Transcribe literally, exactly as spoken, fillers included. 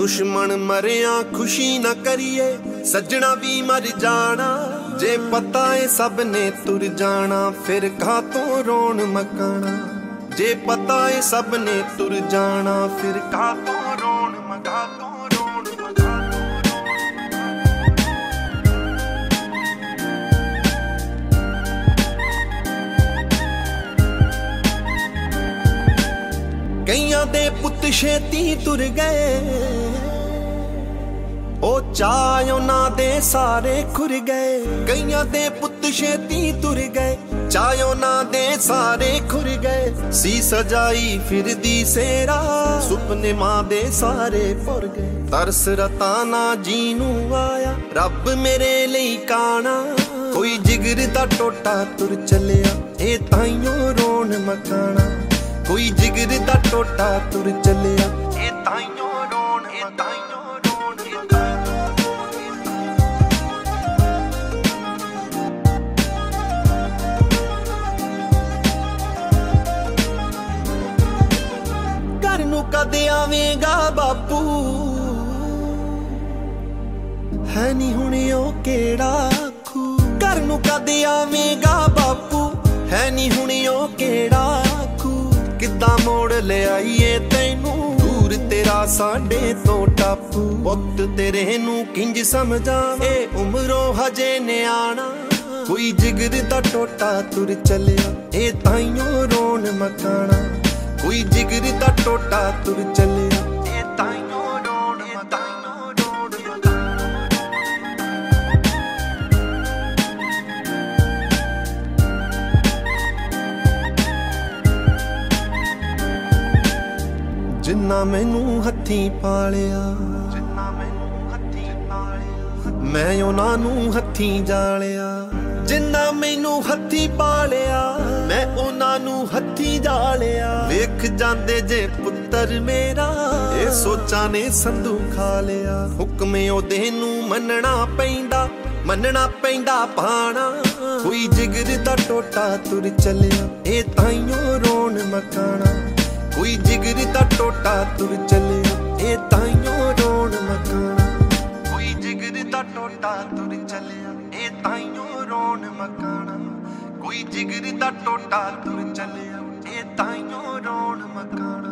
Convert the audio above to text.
दुश्मन मरिया खुशी न करिए, सजना भी मर जाना। जे पता है सब ने तुर जाना, फिर कातों रोन मकाना। जे पता है सब ने तुर जाना, फिर कातों रोन मकातों रोन मकातों। कईयां दे पुत छेती तुर गए, ओ चाय उन्हां दे सारे खुर गए। कईयां दे पुत छेती तुर गए, चाय उन्हां दे सारे खुर गए। सी सजाई फिरदी सेरा, सुपने मां दे सारे फुर गए। तरस रताना जीनू आया, रब मेरे लई काना। कोई जिगर दा टोटा तुर चलिया, ए ताइयों रोन मकाना। कोई जिगर दा टोटा तुर चलिया, ए ताइयों रोन ए ताइयों रोन ए ताइयों। घर नूं कदे आवेगा बापू, है नी हुण ओ केड़ा आखू। घर नूं कदे आवेगा बापू, है नी हुण ओ केड़ा आखू। किद्दां मोड़ ले आईए तैनू, दूर तेरा साडे तो टापू। वक्त तेरे नू किंज समझावां, ए उमरों हजे न्याणा। कोई जिगर दा टोटा तुर चलिया, ए ताइयों रोन मकाना। कोई जिगर दा टोटा तुर चलिया, ए ताइयों रोन ए ताइयों रोन मकाना। जिन्ना मैनू हथी पालिया, जिन्ना मैनू हथी पालिया, मैं उन्हां नू हथी जालिया। जिन्ना मैनू हथी पालिया, मैं उन्हां नू हथी जालिया। वेख जांदे जे पुत्तर मेरा, ए सोचां ने संधू खा लिया। हुक्मे ओदे नू मनना पैंदा, मनना पैंदा पाना। कोई जिगर दा टोटा तुर चलिया, ए ताइयों रोन मकाना। कोई जिगर दा टोटा तुर चलिया, ए ताइयों रोन मकाना। कोई जिगर दा टोटा तुर चलिया, ए ताइयों रोन मकाना। कोई जिगर दा टोटा तुर चलिया, ए ताइयों रोन मकाना।